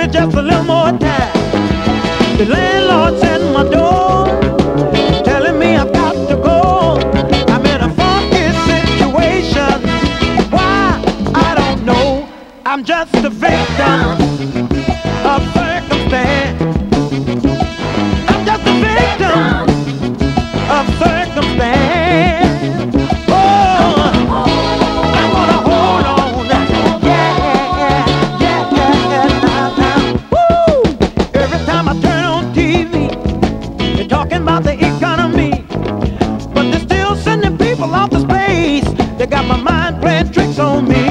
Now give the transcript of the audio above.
just a little more time. The landlord's at my door, telling me I've got to go. I'm in a funky situation. Why? I don't know. I'm just a victim of circumstance. I'm just a victim of circumstance. They got my mind playing tricks on me.